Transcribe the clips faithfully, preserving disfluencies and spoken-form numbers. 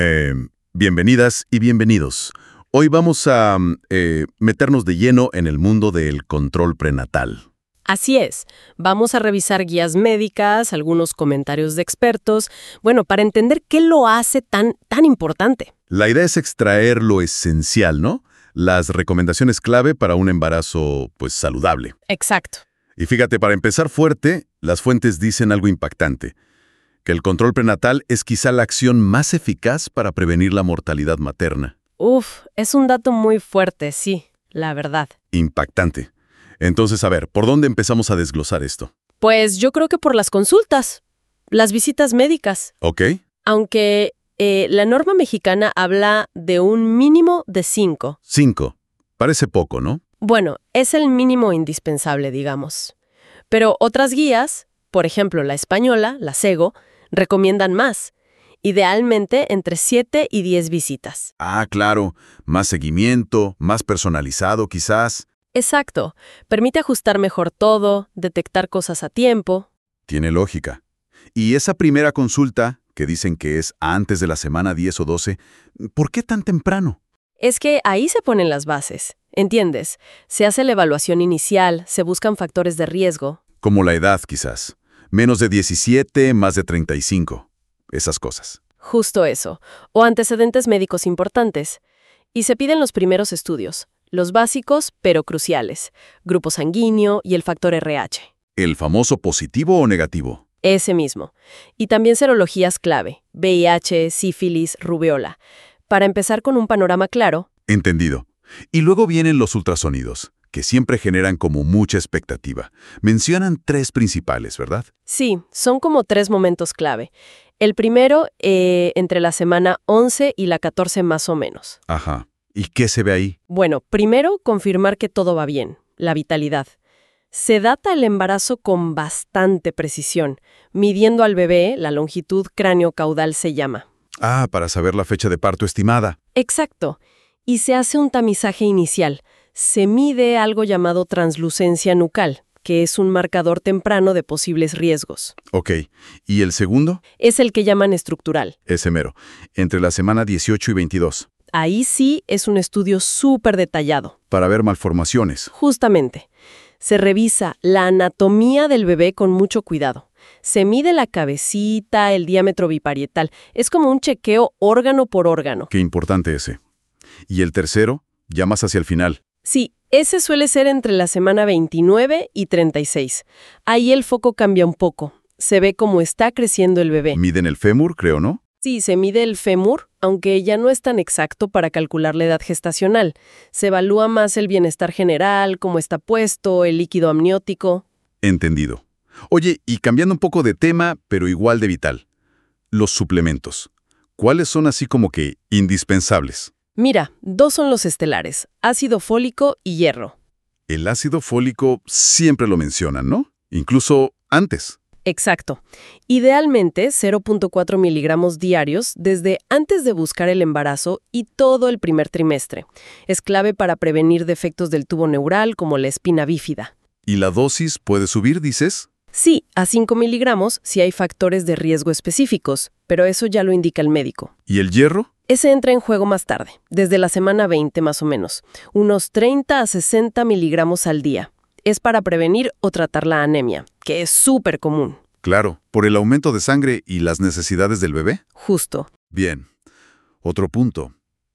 Eh, Bienvenidas y bienvenidos. Hoy vamos a mm, eh, meternos de lleno en el mundo del control prenatal. Así es, vamos a revisar guías médicas, algunos comentarios de expertos, bueno, para entender qué lo hace tan, tan importante. La idea es extraer lo esencial, ¿no? Las recomendaciones clave para un embarazo, pues, saludable. Exacto. Y fíjate, para empezar fuerte, las fuentes dicen algo impactante, que el control prenatal es quizá la acción más eficaz para prevenir la mortalidad materna. Uf, es un dato muy fuerte, sí, la verdad. Impactante. Entonces, a ver, ¿por dónde empezamos a desglosar esto? Pues yo creo que por las consultas, las visitas médicas, ¿Ok? aunque eh, la norma mexicana habla de un mínimo de cinco. Cinco. Parece poco, ¿no? Bueno, es el mínimo indispensable, digamos. Pero otras guías, por ejemplo la española, la SEGO, recomiendan más, idealmente entre siete y diez visitas. Ah, claro. Más seguimiento, más personalizado, quizás. Exacto. Permite ajustar mejor todo, detectar cosas a tiempo. Tiene lógica. Y esa primera consulta, que dicen que es antes de la semana diez o doce, ¿por qué tan temprano? Es que ahí se ponen las bases, ¿entiendes? Se hace la evaluación inicial, se buscan factores de riesgo. Como la edad, quizás. Menos de diecisiete, más de treinta y cinco. Esas cosas. Justo eso. O antecedentes médicos importantes. Y se piden los primeros estudios, los básicos pero cruciales, grupo sanguíneo y el factor R H. ¿El famoso positivo o negativo? Ese mismo. Y también serologías clave, V I H, sífilis, rubiola. Para empezar con un panorama claro. Entendido. Y luego vienen los ultrasonidos, que siempre generan como mucha expectativa. Mencionan tres principales, ¿verdad? Sí, son como tres momentos clave. El primero, eh, entre la semana once y la catorce más o menos. Ajá. ¿Y qué se ve ahí? Bueno, primero, confirmar que todo va bien, la vitalidad. Se data el embarazo con bastante precisión, midiendo al bebé, la longitud cráneo-caudal se llama. Ah, para saber la fecha de parto estimada. Exacto. Y se hace un tamizaje inicial. Se mide algo llamado translucencia nucal, que es un marcador temprano de posibles riesgos. Ok. ¿Y el segundo? Es el que llaman estructural. Ese mero. Entre la semana dieciocho y veintidós. Ahí sí es un estudio súper detallado. Para ver malformaciones. Justamente. Se revisa la anatomía del bebé con mucho cuidado. Se mide la cabecita, el diámetro biparietal. Es como un chequeo órgano por órgano. Qué importante ese. ¿Y el tercero? Ya más hacia el final. Sí, ese suele ser entre la semana veintinueve y treinta y seis. Ahí el foco cambia un poco. Se ve cómo está creciendo el bebé. Miden el fémur, creo, ¿no? Sí, se mide el fémur, aunque ya no es tan exacto para calcular la edad gestacional. Se evalúa más el bienestar general, cómo está puesto, el líquido amniótico. Entendido. Oye, y cambiando un poco de tema, pero igual de vital. Los suplementos. ¿Cuáles son así como que indispensables? Mira, dos son los estelares, ácido fólico y hierro. El ácido fólico siempre lo mencionan, ¿no? Incluso antes. Exacto. Idealmente cero punto cuatro miligramos diarios desde antes de buscar el embarazo y todo el primer trimestre. Es clave para prevenir defectos del tubo neural como la espina bífida. ¿Y la dosis puede subir, dices? Sí, a cinco miligramos si hay factores de riesgo específicos, pero eso ya lo indica el médico. ¿Y el hierro? Ese entra en juego más tarde, desde la semana veinte más o menos, unos treinta a sesenta miligramos al día. Es para prevenir o tratar la anemia, que es súper común. Claro, por el aumento de sangre y las necesidades del bebé. Justo. Bien. Otro punto.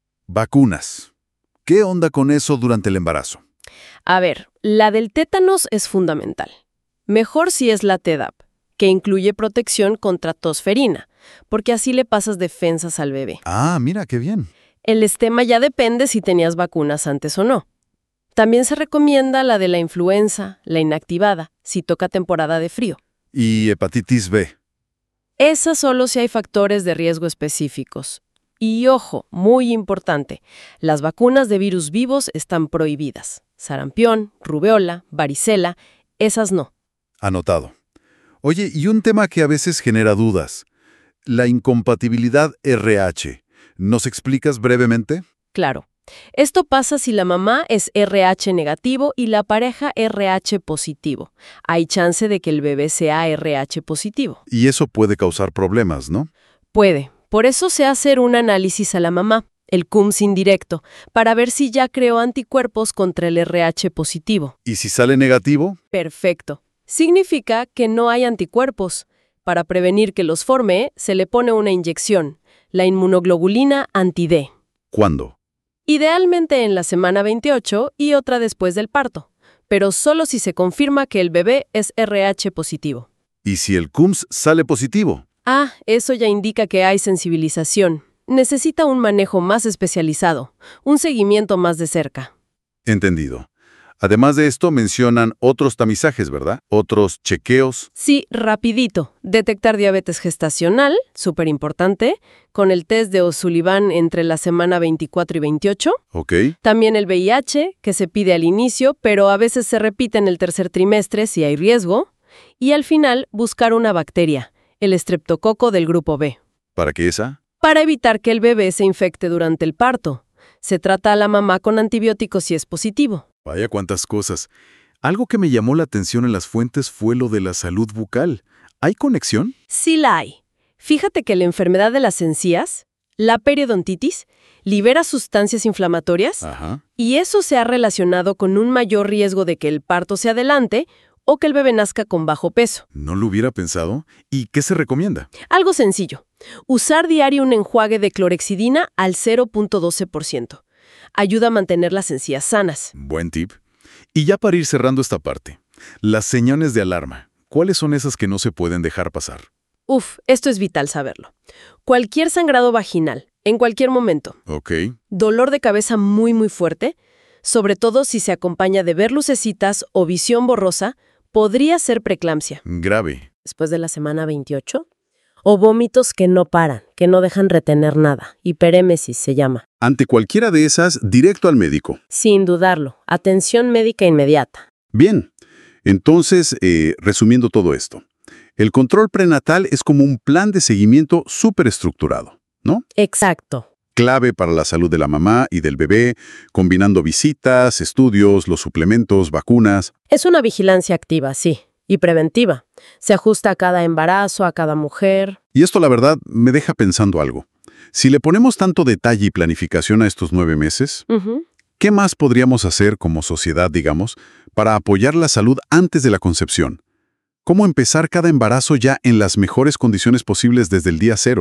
Vacunas. ¿Qué onda con eso durante el embarazo? A ver, la del tétanos es fundamental. Mejor si es la Tdap, que incluye protección contra tosferina, porque así le pasas defensas al bebé. Ah, mira, qué bien. El esquema ya depende si tenías vacunas antes o no. También se recomienda la de la influenza, la inactivada, si toca temporada de frío. ¿Y hepatitis B? Esa solo si hay factores de riesgo específicos. Y ojo, muy importante, las vacunas de virus vivos están prohibidas. Sarampión, rubeola, varicela, esas no. Anotado. Oye, y un tema que a veces genera dudas. La incompatibilidad R H. ¿Nos explicas brevemente? Claro. Esto pasa si la mamá es R H negativo y la pareja R H positivo. Hay chance de que el bebé sea R H positivo. Y eso puede causar problemas, ¿no? Puede. Por eso se hace un análisis a la mamá, el CUMS indirecto, para ver si ya creó anticuerpos contra el R H positivo. ¿Y si sale negativo? Perfecto. Significa que no hay anticuerpos. Para prevenir que los forme, se le pone una inyección, la inmunoglobulina anti-D. ¿Cuándo? Idealmente en la semana veintiocho y otra después del parto, pero solo si se confirma que el bebé es R H positivo. ¿Y si el CUMS sale positivo? Ah, eso ya indica que hay sensibilización. Necesita un manejo más especializado, un seguimiento más de cerca. Entendido. Además de esto, mencionan otros tamizajes, ¿verdad? Otros chequeos. Sí, rapidito. Detectar diabetes gestacional, súper importante, con el test de O'Sullivan entre la semana veinticuatro y veintiocho. Ok. También el V I H, que se pide al inicio, pero a veces se repite en el tercer trimestre si hay riesgo. Y al final, buscar una bacteria, el estreptococo del grupo B. ¿Para qué esa? Para evitar que el bebé se infecte durante el parto. Se trata a la mamá con antibióticos si es positivo. Vaya cuántas cosas. Algo que me llamó la atención en las fuentes fue lo de la salud bucal. ¿Hay conexión? Sí la hay. Fíjate que la enfermedad de las encías, la periodontitis, libera sustancias inflamatorias. Ajá. Y eso se ha relacionado con un mayor riesgo de que el parto se adelante o que el bebé nazca con bajo peso. No lo hubiera pensado. ¿Y qué se recomienda? Algo sencillo. Usar diario un enjuague de clorexidina al cero punto doce por ciento. Ayuda a mantener las encías sanas. Buen tip. Y ya para ir cerrando esta parte, las señales de alarma, ¿cuáles son esas que no se pueden dejar pasar? Uf, esto es vital saberlo. Cualquier sangrado vaginal, en cualquier momento. Ok. Dolor de cabeza muy muy fuerte, sobre todo si se acompaña de ver lucecitas o visión borrosa, podría ser preeclampsia. Grave. Después de la semana veintiocho. O vómitos que no paran, que no dejan retener nada. Hiperémesis se llama. Ante cualquiera de esas, directo al médico. Sin dudarlo. Atención médica inmediata. Bien. Entonces, eh, resumiendo todo esto, el control prenatal es como un plan de seguimiento súper estructurado, ¿no? Exacto. Clave para la salud de la mamá y del bebé, combinando visitas, estudios, los suplementos, vacunas. Es una vigilancia activa, sí. Y preventiva. Se ajusta a cada embarazo, a cada mujer. Y esto, la verdad, me deja pensando algo. Si le ponemos tanto detalle y planificación a estos nueve meses, Uh-huh. ¿qué más podríamos hacer como sociedad, digamos, para apoyar la salud antes de la concepción? ¿Cómo empezar cada embarazo ya en las mejores condiciones posibles desde el día cero?